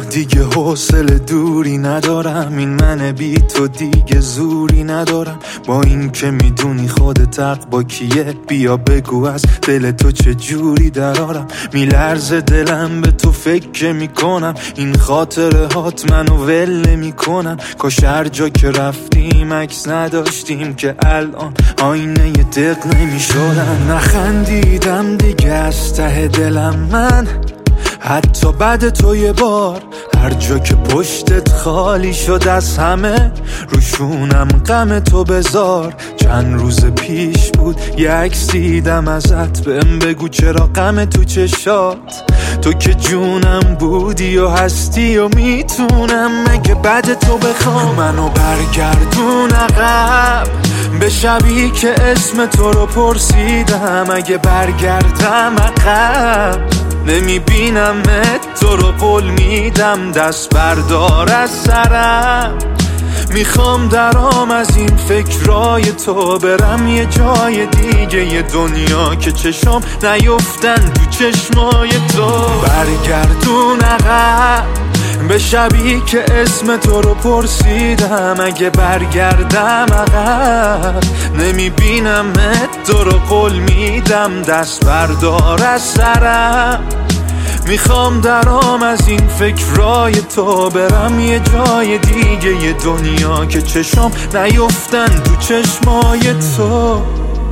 دیگه حوصله دوری ندارم، این من بی تو دیگه زوری ندارم. با این که میدونی خودت حق با کیه، بیا بگو از دل تو چه جوری درارم. میلرزه دلم به تو فکر میکنم، این خاطره هات منو ول میکنن. کاش هر جا که رفتیم عکس نداشتیم که الان آینه ی دق نمیشدن. نخندیدم دیگه از ته دلم من، حتی بعد تو یه بار. هر جا که پشتت خالی شد از همه، روشونم غم تو بذار. چند روز پیش بود یه عکس دیدم ازت، بهم بگو چرا غم تو چشات. تو که جونم بودی و هستی و میتونم مگه بعد تو بخوام منو برگردون عقب به شبی که اسم تو رو پرسیدم. اگه برگردم عقب نمیبینمت، تو رو قول میدم دست بردار از سرم. میخوام درام از این فکرای تو، برم یه جای دیگه یه دنیا که چشم نیفتن تو چشمای تو. برگردون عقب به شبی که اسم تو رو پرسیدم. اگه برگردم عقب نمیبینمت، تو رو قول میدم دست بردار از سرم. میخوام درام از این فکرای تو، برم یه جای دیگه یه دنیا که چشم نیفتن تو چشمای تو.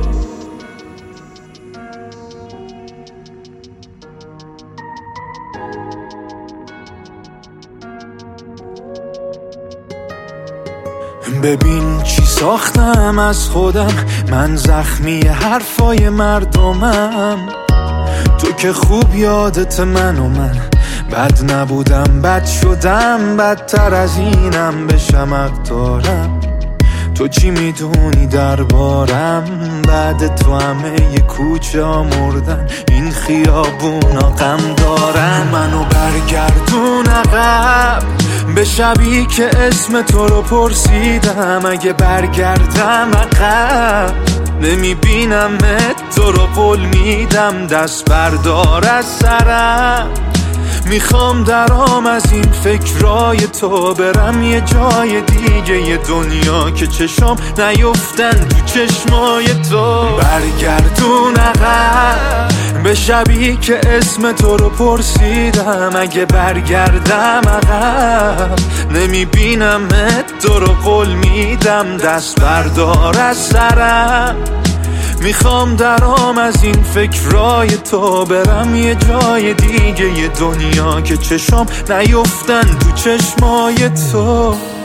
ببین چی ساختم از خودم، من زخمی حرفای مردمم. تو که خوب یادت من و من بد نبودم، بد شدم، بدتر از اینم بشم حق دارم. تو چی میدونی دربارم؟ بعد تو همه ی کوچه ها مردن، این خیابونا غم دارن. منو برگردون عقب به شبی که اسم تو رو پرسیدم. اگه برگردم عقب نمیبینمت، تو رو قول میدم دست بردار از سرم. میخوام درام از این فکرای تو، برم یه جای دیگه یه دنیا که چشم نیفتن تو چشمای تو. برگردون عقب به شبی که اسم تو رو پرسیدم. اگه برگردم عقب نمیبینمت، تو رو قول میدم دست بردار از سرم. میخوام درام از این فکرای تو، برم یه جای دیگه یه دنیا که چشم نیفتن تو چشمای تو.